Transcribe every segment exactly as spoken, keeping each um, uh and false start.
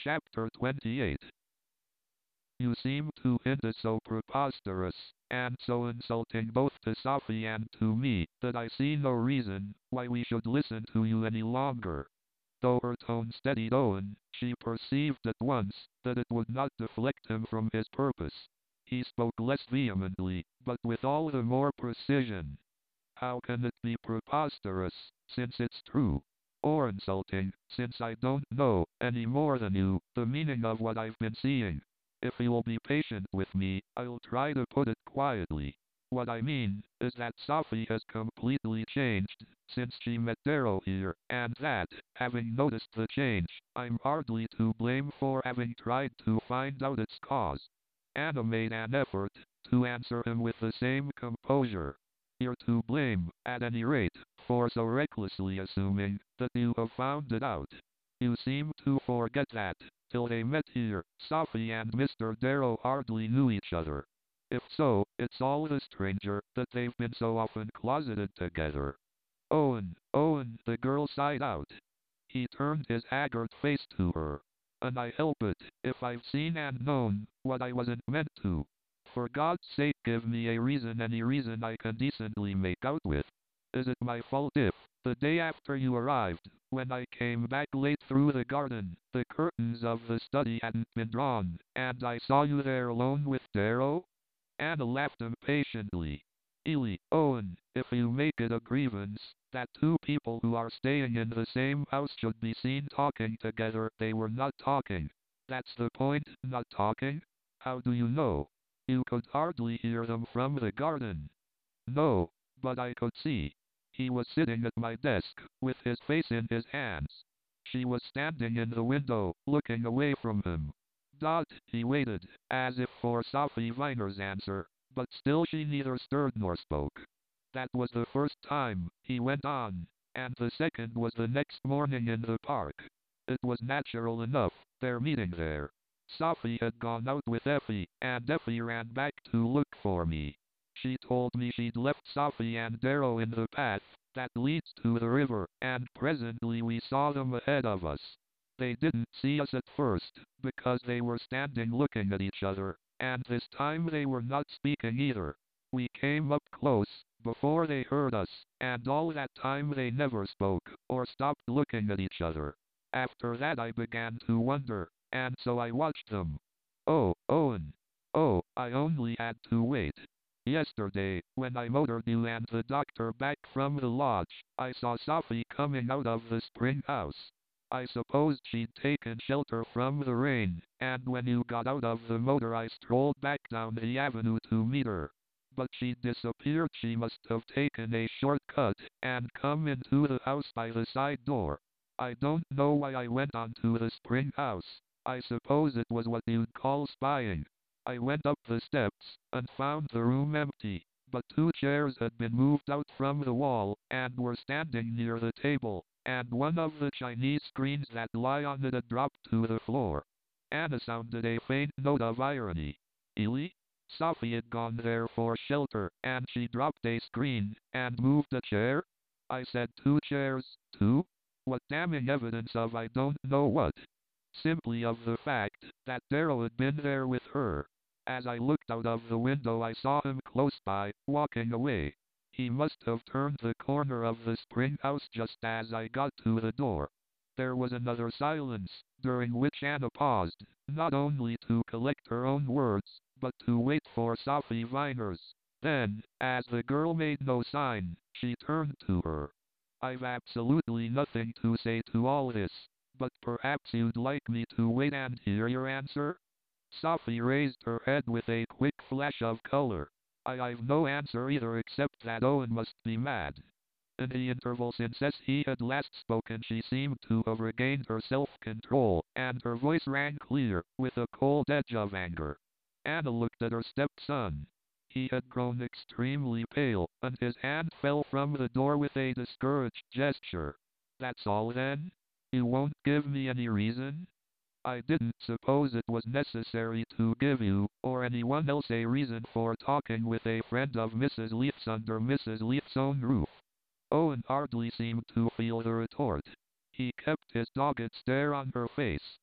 Chapter twenty-eight. You seem to hint it so preposterous, and so insulting both to Sophie and to me, that I see no reason why we should listen to you any longer. Though her tone steadied Owen, she perceived at once that it would not deflect him from his purpose. He spoke less vehemently, but with all the more precision. How can it be preposterous, since it's true? Or insulting, since I don't know, any more than you, the meaning of what I've been seeing? If you'll be patient with me, I'll try to put it quietly. What I mean is that Sophie has completely changed since she met Darrow here, and that, having noticed the change, I'm hardly to blame for having tried to find out its cause. Anna made an effort to answer him with the same composure. You're to blame, at any rate, for so recklessly assuming that you have found it out. You seem to forget that, till they met here, Sophie and Mister Darrow hardly knew each other. If so, it's all the stranger that they've been so often closeted together. Owen, Owen, the girl sighed out. He turned his haggard face to her. And I help it, if I've seen and known what I wasn't meant to. For God's sake, give me a reason, any reason I can decently make out with. Is it my fault if, the day after you arrived, when I came back late through the garden, the curtains of the study hadn't been drawn, and I saw you there alone with Darrow? Anna laughed impatiently. Ely, Owen, if you make it a grievance that two people who are staying in the same house should be seen talking together, they were not talking. That's the point, not talking? How do you know? You could hardly hear them from the garden. No, but I could see. He was sitting at my desk, with his face in his hands. She was standing in the window, looking away from him. Dot, he waited, as if for Sophie Viner's answer, but still she neither stirred nor spoke. That was the first time, he went on, and the second was the next morning in the park. It was natural enough, their meeting there. Sophie had gone out with Effie, and Effie ran back to look for me. She told me she'd left Sophie and Darrow in the path that leads to the river, and presently we saw them ahead of us. They didn't see us at first, because they were standing looking at each other, and this time they were not speaking either. We came up close, before they heard us, and all that time they never spoke, or stopped looking at each other. After that I began to wonder, and so I watched them. Oh, Owen. Oh, I only had to wait. Yesterday, when I motored you and the doctor back from the lodge, I saw Sophie coming out of the spring house. I supposed she'd taken shelter from the rain, and when you got out of the motor I strolled back down the avenue to meet her. But she'd disappeared. She must have taken a shortcut, and come into the house by the side door. I don't know why I went on to the spring house. I suppose it was what you'd call spying. I went up the steps, and found the room empty, but two chairs had been moved out from the wall, and were standing near the table, and one of the Chinese screens that lie on it had dropped to the floor. Anna sounded a faint note of irony. Ely? Sophie had gone there for shelter, and she dropped a screen, and moved a chair? I said two chairs, too? What damning evidence of I don't know what? Simply of the fact that Darrow had been there with her. As I looked out of the window I saw him close by, walking away. He must have turned the corner of the spring house just as I got to the door. There was another silence, during which Anna paused, not only to collect her own words, but to wait for Sophie Viner's. Then, as the girl made no sign, she turned to her. I've absolutely nothing to say to all this, but perhaps you'd like me to wait and hear your answer? Sophie raised her head with a quick flash of color. I, I've no answer either, except that Owen must be mad. In the interval since he had last spoken she seemed to have regained her self-control, and her voice rang clear, with a cold edge of anger. Anna looked at her stepson. He had grown extremely pale, and his hand fell from the door with a discouraged gesture. That's all then? You won't give me any reason? I didn't suppose it was necessary to give you, or anyone else, a reason for talking with a friend of Missus Leith's under Missus Leith's own roof. Owen hardly seemed to feel the retort. He kept his dogged stare on her face.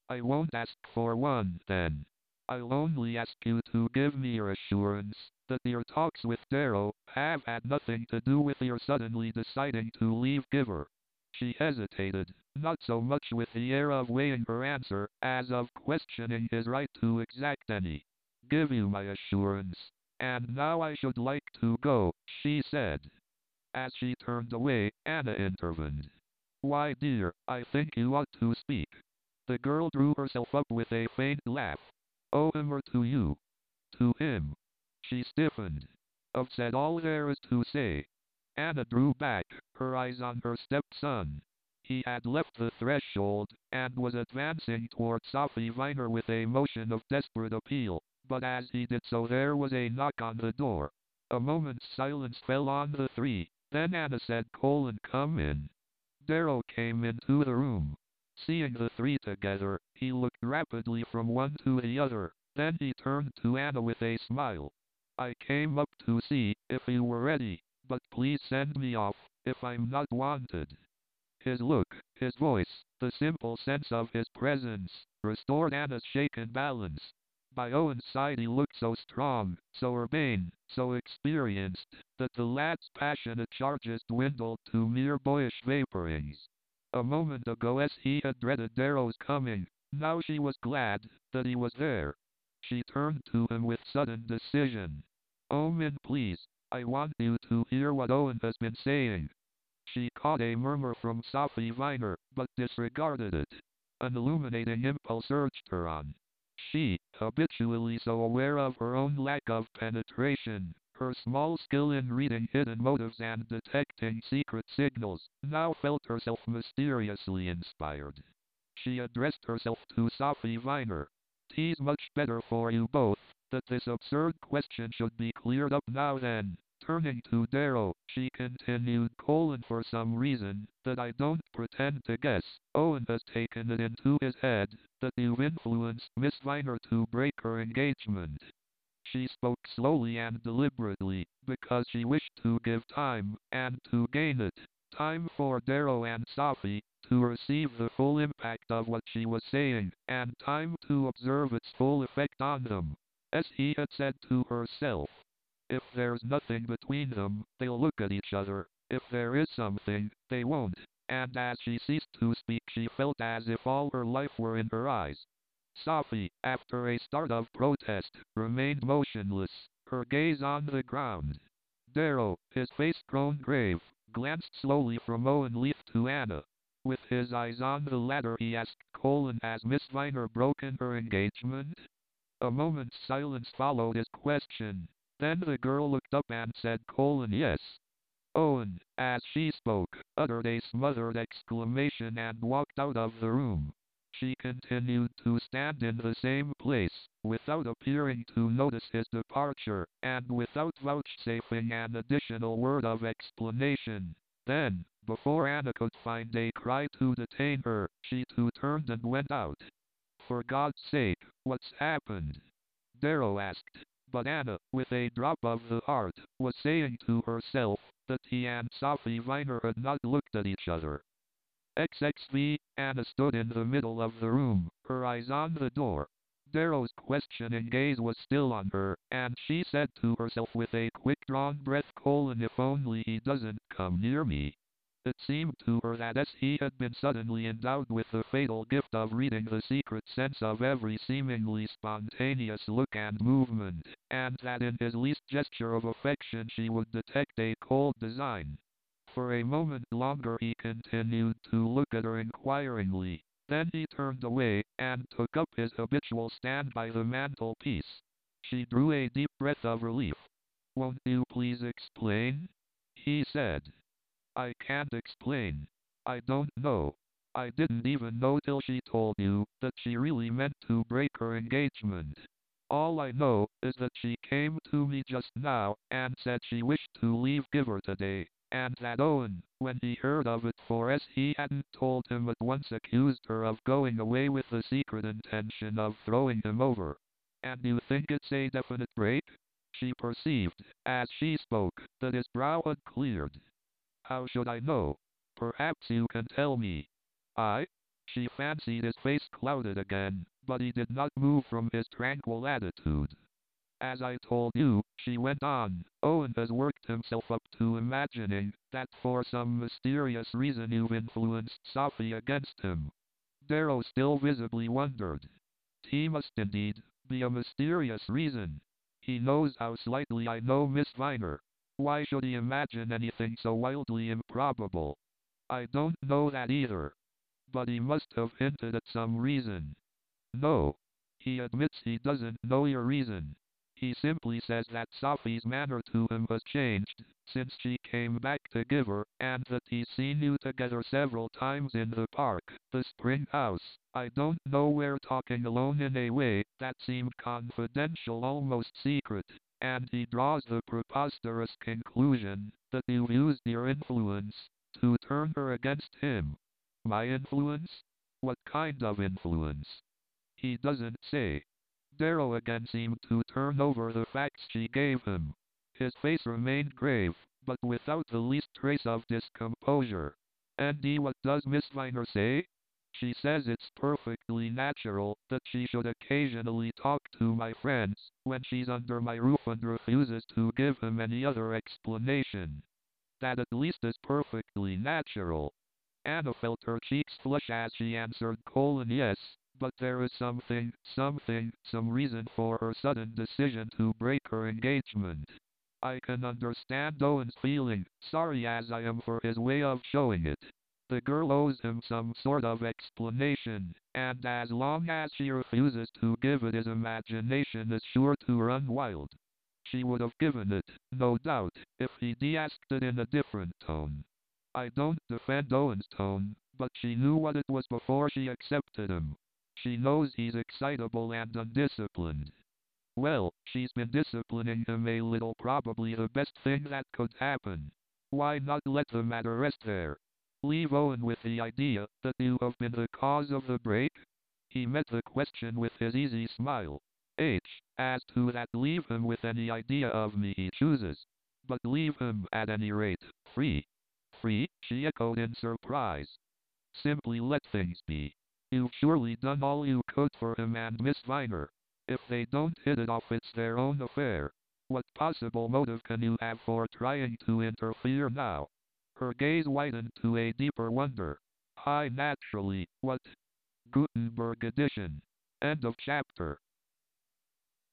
I won't ask for one, then. I'll only ask you to give me your assurance that your talks with Darrow have had nothing to do with your suddenly deciding to leave Giver. She hesitated, not so much with the air of weighing her answer as of questioning his right to exact any. Give you my assurance. And now I should like to go, she said. As she turned away, Anna intervened. Why, dear, I think you ought to speak. The girl drew herself up with a faint laugh. Oh, him or to you? To him. She stiffened. I've said all there is to say. Anna drew back, her eyes on her stepson. He had left the threshold, and was advancing toward Sophie Viner with a motion of desperate appeal, but as he did so there was a knock on the door. A moment's silence fell on the three, then Anna said, Colin, come in. Darrow came into the room. Seeing the three together, he looked rapidly from one to the other, then he turned to Anna with a smile. I came up to see if you were ready, but please send me off if I'm not wanted. His look, his voice, the simple sense of his presence, restored Anna's shaken balance. By Owen's side he looked so strong, so urbane, so experienced, that the lad's passionate charges dwindled to mere boyish vaporings. A moment ago as he had dreaded Darrow's coming, now she was glad that he was there. She turned to him with sudden decision. Owen, please, I want you to hear what Owen has been saying. She caught a murmur from Sophie Viner, but disregarded it. An illuminating impulse urged her on. She, habitually so aware of her own lack of penetration, her small skill in reading hidden motives and detecting secret signals, now felt herself mysteriously inspired. She addressed herself to Sophie Viner. "'Tis much better for you both that this absurd question should be cleared up now then." Turning to Darrow, she continued, Colin, for some reason that I don't pretend to guess, Owen has taken it into his head that you've influenced Miss Viner to break her engagement. She spoke slowly and deliberately, because she wished to give time, and to gain it, time for Darrow and Sophie to receive the full impact of what she was saying, and time to observe its full effect on them. As he had said to herself, if there's nothing between them, they'll look at each other. If there is something, they won't. And as she ceased to speak she felt as if all her life were in her eyes. Sophie, after a start of protest, remained motionless, her gaze on the ground. Darrow, his face grown grave, glanced slowly from Owen Leith to Anna. With his eyes on the latter he asked, Colin, has Miss Viner broken her engagement? A moment's silence followed his question. Then the girl looked up and said, Colin, yes. Owen, as she spoke, uttered a smothered exclamation and walked out of the room. She continued to stand in the same place, without appearing to notice his departure, and without vouchsafing an additional word of explanation. Then, before Anna could find a cry to detain her, she too turned and went out. For God's sake, what's happened? Darrow asked. But Anna, with a drop of the heart, was saying to herself that he and Sophie Viner had not looked at each other. X X V, Anna stood in the middle of the room, her eyes on the door. Darrow's questioning gaze was still on her, and she said to herself with a quick drawn breath, Colin, if only he doesn't come near me. It seemed to her that as he had been suddenly endowed with the fatal gift of reading the secret sense of every seemingly spontaneous look and movement, and that in his least gesture of affection she would detect a cold design. For a moment longer he continued to look at her inquiringly. Then he turned away, and took up his habitual stand by the mantelpiece. She drew a deep breath of relief. Won't you please explain? He said. I can't explain. I don't know. I didn't even know till she told you that she really meant to break her engagement. All I know is that she came to me just now and said she wished to leave Giver today, and that Owen, when he heard of it, for as he hadn't told him at once, accused her of going away with the secret intention of throwing him over. And you think it's a definite break? She perceived, as she spoke, that his brow had cleared. How should I know? Perhaps you can tell me. I? She fancied his face clouded again, but he did not move from his tranquil attitude. As I told you, she went on, Owen has worked himself up to imagining that for some mysterious reason you've influenced Sophie against him. Darrow still visibly wondered. He must indeed be a mysterious reason. He knows how slightly I know Miss Viner. Why should he imagine anything so wildly improbable? I don't know that either. But he must have hinted at some reason. No. He admits he doesn't know your reason. He simply says that Sophie's manner to him has changed since she came back to Giver, and that he's seen you together several times in the park, the spring house. I don't know, we're talking alone in a way that seemed confidential, almost secret, and he draws the preposterous conclusion that you've used your influence to turn her against him. My influence? What kind of influence? He doesn't say. Darrow again seemed to turn over the facts she gave him. His face remained grave, but without the least trace of discomposure. Andy, what does Miss Viner say? She says it's perfectly natural that she should occasionally talk to my friends when she's under my roof, and refuses to give him any other explanation. That at least is perfectly natural. Anna felt her cheeks flush as she answered colon yes, but there is something, something, some reason for her sudden decision to break her engagement. I can understand Owen's feeling, sorry as I am for his way of showing it. The girl owes him some sort of explanation, and as long as she refuses to give it, his imagination is sure to run wild. She would have given it, no doubt, if he'd asked it in a different tone. I don't defend Owen's tone, but she knew what it was before she accepted him. She knows he's excitable and undisciplined. Well, she's been disciplining him a little, probably the best thing that could happen. Why not let the matter rest there? Leave Owen with the idea that you have been the cause of the break? He met the question with his easy smile. H. As to that, leave him with any idea of me he chooses. But leave him, at any rate, free. Free? She echoed in surprise. Simply let things be. You've surely done all you could for him and Miss Viner. If they don't hit it off, it's their own affair. What possible motive can you have for trying to interfere now? Her gaze widened to a deeper wonder. Hi, naturally, what? Gutenberg edition. End of chapter.